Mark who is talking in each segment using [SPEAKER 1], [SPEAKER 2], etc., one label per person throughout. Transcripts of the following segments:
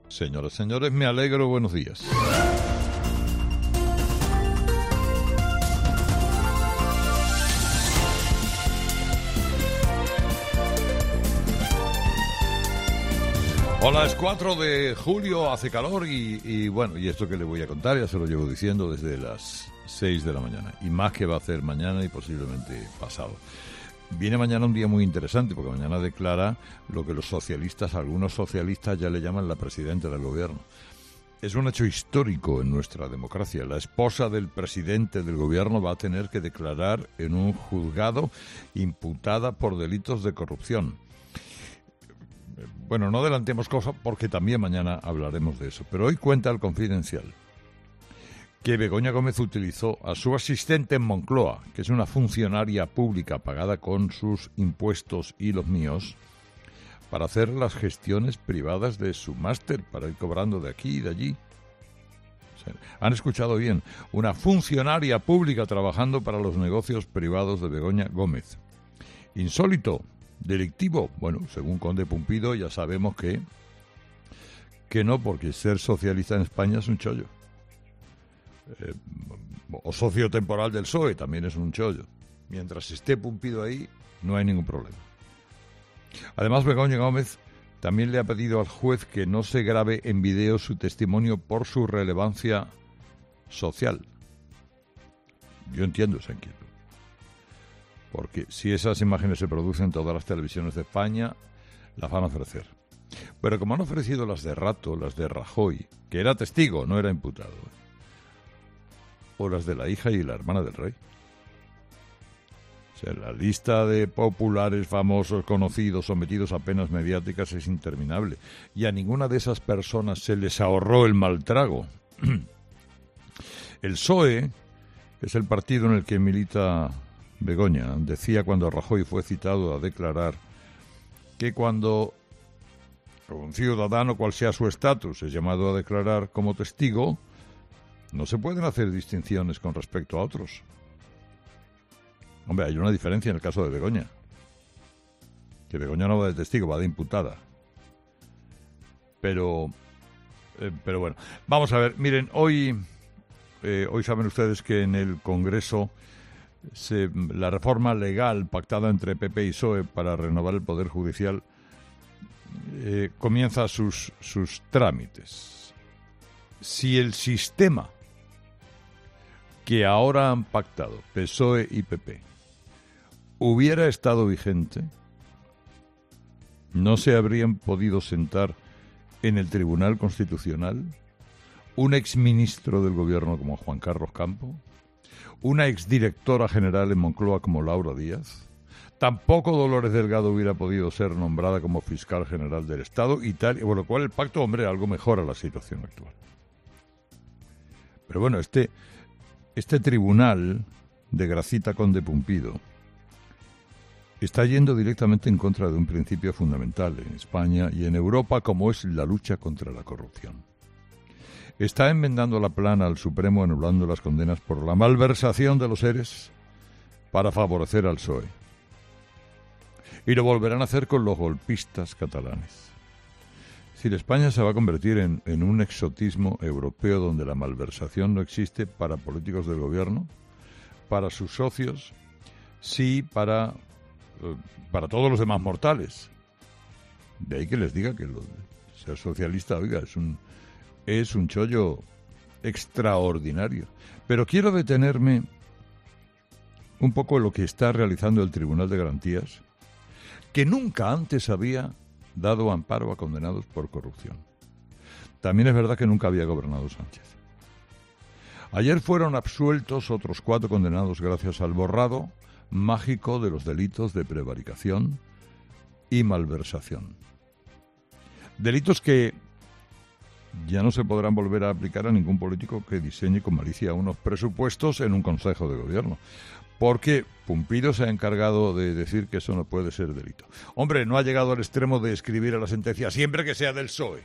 [SPEAKER 1] Señoras y señores, me alegro, buenos días. Hola, es 4 de julio, hace calor y bueno, y esto que le voy a contar ya se lo llevo diciendo desde las 6 de la mañana. Y más que va a hacer mañana y posiblemente pasado. Viene mañana un día muy interesante porque mañana declara lo que los socialistas, algunos socialistas ya le llaman la presidenta del gobierno. Es un hecho histórico en nuestra democracia. La esposa del presidente del gobierno va a tener que declarar en un juzgado imputada por delitos de corrupción. Bueno, no adelantemos cosas porque también mañana hablaremos de eso. Pero hoy cuenta el Confidencial que Begoña Gómez utilizó a su asistente en Moncloa, que es una funcionaria pública pagada con sus impuestos y los míos, para hacer las gestiones privadas de su máster, para ir cobrando de aquí y de allí. O sea, han escuchado bien, una funcionaria pública trabajando para los negocios privados de Begoña Gómez. Insólito, delictivo, bueno, según Conde Pumpido ya sabemos que no, porque ser socialista en España es un chollo. O socio temporal del PSOE también es un chollo. Mientras esté Pumpido ahí, no hay ningún problema. Además, Begoña Gómez también le ha pedido al juez que no se grabe en video su testimonio por su relevancia social. Yo entiendo esa inquietud. Porque si esas imágenes se producen en todas las televisiones de España, las van a ofrecer. Pero como han ofrecido las de Rato, las de Rajoy, que era testigo, no era imputado, o las de la hija y la hermana del rey. O sea, la lista de populares, famosos, conocidos, sometidos a penas mediáticas es interminable. Y a ninguna de esas personas se les ahorró el mal trago. El PSOE, que es el partido en el que milita Begoña, decía cuando Rajoy fue citado a declarar que cuando un ciudadano, cual sea su estatus, es llamado a declarar como testigo, no se pueden hacer distinciones con respecto a otros. Hombre, hay una diferencia en el caso de Begoña. Que Begoña no va de testigo, va de imputada. Pero bueno, vamos a ver. Miren, hoy saben ustedes que en el Congreso la reforma legal pactada entre PP y PSOE para renovar el Poder Judicial comienza sus trámites. Si el sistema que ahora han pactado PSOE y PP hubiera estado vigente, no se habrían podido sentar en el Tribunal Constitucional un exministro del gobierno como Juan Carlos Campo, una exdirectora general en Moncloa como Laura Díaz, tampoco Dolores Delgado hubiera podido ser nombrada como fiscal general del Estado y tal, por lo cual el pacto, hombre, algo mejora la situación actual. Pero bueno, este tribunal de Gracita Conde Pumpido está yendo directamente en contra de un principio fundamental en España y en Europa, como es la lucha contra la corrupción. Está enmendando la plana al Supremo, anulando las condenas por la malversación de los seres para favorecer al PSOE. Y lo volverán a hacer con los golpistas catalanes. Es decir, España se va a convertir en un exotismo europeo donde la malversación no existe para políticos del gobierno, para sus socios, sí para todos los demás mortales. De ahí que les diga que ser socialista, oiga, es un chollo extraordinario. Pero quiero detenerme un poco en lo que está realizando el Tribunal de Garantías, que nunca antes había dado amparo a condenados por corrupción. También es verdad que nunca había gobernado Sánchez. Ayer fueron absueltos otros 4 condenados gracias al borrado mágico de los delitos de prevaricación y malversación. Delitos que ya no se podrán volver a aplicar a ningún político que diseñe con malicia unos presupuestos en un consejo de gobierno. Porque Pumpido se ha encargado de decir que eso no puede ser delito. Hombre, no ha llegado al extremo de escribir a la sentencia siempre que sea del PSOE.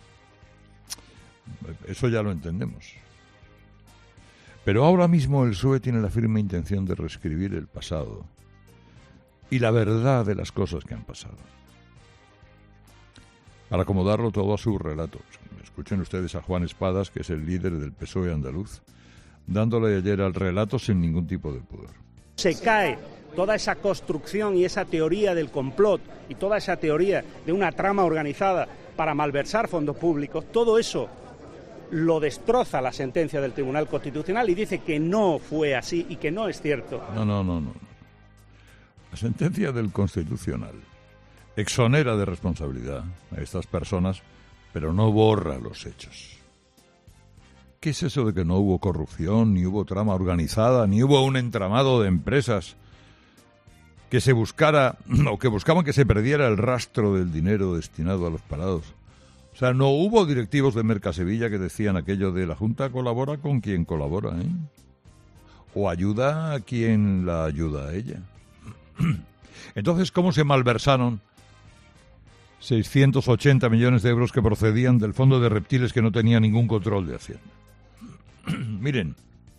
[SPEAKER 1] Eso ya lo entendemos. Pero ahora mismo el PSOE tiene la firme intención de reescribir el pasado y la verdad de las cosas que han pasado, para acomodarlo todo a su relato. escuchen ustedes a Juan Espadas, que es el líder del PSOE andaluz, dándole ayer al relato sin ningún tipo de pudor.
[SPEAKER 2] Se cae toda esa construcción y esa teoría del complot y toda esa teoría de una trama organizada para malversar fondos públicos, todo eso lo destroza la sentencia del Tribunal Constitucional y dice que no fue así y que no es cierto.
[SPEAKER 1] No. La sentencia del Constitucional exonera de responsabilidad a estas personas, pero no borra los hechos. ¿Qué es eso de que no hubo corrupción, ni hubo trama organizada, ni hubo un entramado de empresas que se buscara o que buscaban que se perdiera el rastro del dinero destinado a los parados? O sea, no hubo directivos de Mercasevilla que decían aquello de la Junta colabora con quien colabora, ¿eh? O ayuda a quien la ayuda a ella. Entonces, ¿cómo se malversaron 680 millones de euros que procedían del fondo de reptiles que no tenía ningún control de Hacienda? Miren,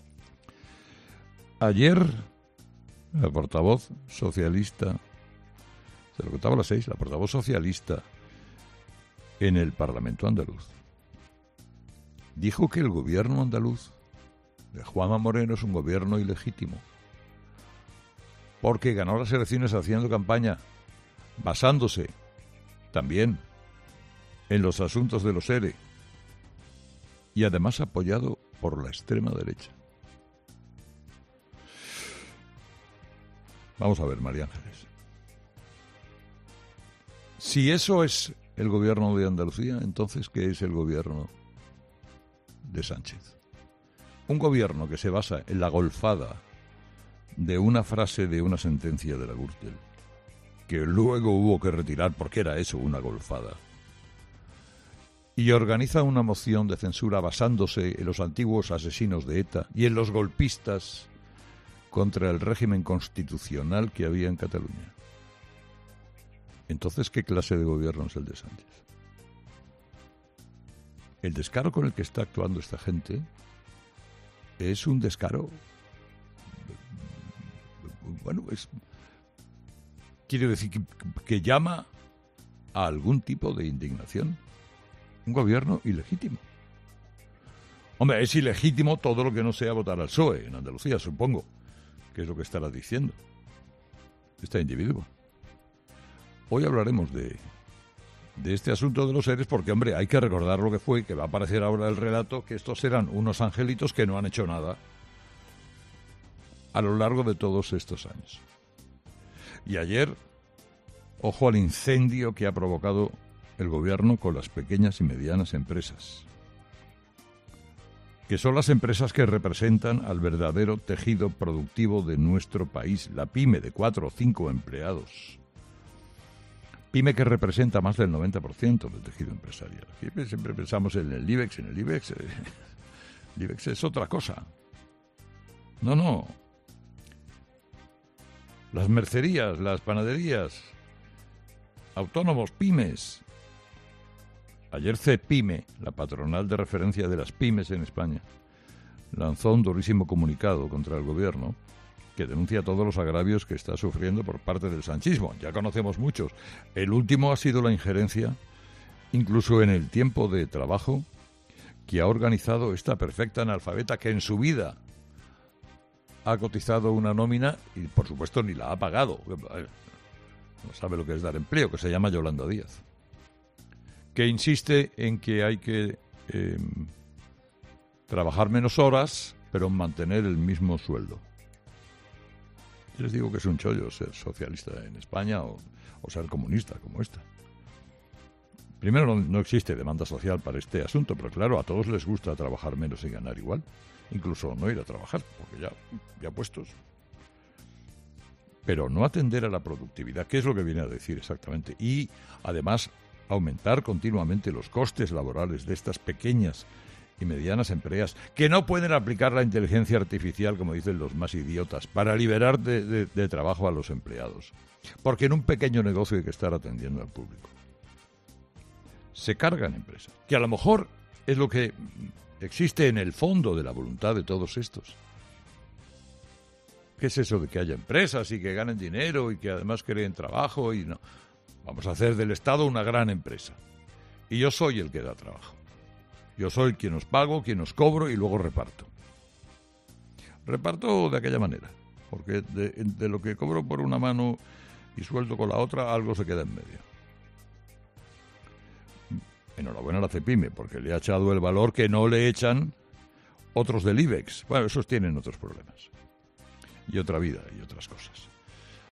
[SPEAKER 1] ayer la portavoz socialista, se lo contaba a las 6, la portavoz socialista en el Parlamento andaluz dijo que el gobierno andaluz de Juanma Moreno es un gobierno ilegítimo porque ganó las elecciones haciendo campaña basándose también en los asuntos de los ERE y además apoyado por la extrema derecha. Vamos a ver, María Ángeles. Si eso es el gobierno de Andalucía, entonces, ¿qué es el gobierno de Sánchez? Un gobierno que se basa en la golfada de una frase de una sentencia de la Gürtel, que luego hubo que retirar porque era eso, una golfada, y organiza una moción de censura basándose en los antiguos asesinos de ETA y en los golpistas contra el régimen constitucional que había en Cataluña. Entonces, ¿qué clase de gobierno es el de Sánchez? El descaro con el que está actuando esta gente es un descaro, bueno, quiere decir que llama a algún tipo de indignación. Un gobierno ilegítimo. Hombre, es ilegítimo todo lo que no sea votar al PSOE en Andalucía, supongo, que es lo que estará diciendo este individuo. Hoy hablaremos de este asunto de los seres porque, hombre, hay que recordar lo que fue, que va a aparecer ahora el relato, que estos eran unos angelitos que no han hecho nada a lo largo de todos estos años. Y ayer, ojo al incendio que ha provocado el gobierno con las pequeñas y medianas empresas, que son las empresas que representan al verdadero tejido productivo de nuestro país, la pyme de 4 o 5 empleados. Pyme que representa más del 90% del tejido empresarial. Siempre pensamos en el IBEX, el IBEX es otra cosa. No. Las mercerías, las panaderías, autónomos, pymes. Ayer CEPYME, la patronal de referencia de las pymes en España, lanzó un durísimo comunicado contra el gobierno que denuncia todos los agravios que está sufriendo por parte del sanchismo. Ya conocemos muchos. El último ha sido la injerencia, incluso en el tiempo de trabajo, que ha organizado esta perfecta analfabeta que en su vida ha cotizado una nómina y, por supuesto, ni la ha pagado. No sabe lo que es dar empleo, que se llama Yolanda Díaz, que insiste en que hay que trabajar menos horas, pero mantener el mismo sueldo. Yo les digo que es un chollo ser socialista en España o ser comunista como esta. Primero, no existe demanda social para este asunto, pero claro, a todos les gusta trabajar menos y ganar igual. Incluso no ir a trabajar, porque ya puestos. Pero no atender a la productividad, que es lo que viene a decir exactamente. Y, además, aumentar continuamente los costes laborales de estas pequeñas y medianas empresas que no pueden aplicar la inteligencia artificial, como dicen los más idiotas, para liberar de trabajo a los empleados. Porque en un pequeño negocio hay que estar atendiendo al público. Se cargan empresas, que a lo mejor es lo que existe en el fondo de la voluntad de todos estos. ¿Qué es eso de que haya empresas y que ganen dinero y que además creen trabajo? Y no, vamos a hacer del Estado una gran empresa. Y yo soy el que da trabajo. Yo soy quien os pago, quien os cobro y luego reparto. Reparto de aquella manera, porque de lo que cobro por una mano y suelto con la otra, algo se queda en medio. Enhorabuena a la Cepime, porque le ha echado el valor que no le echan otros del IBEX. Bueno, esos tienen otros problemas. Y otra vida y otras cosas.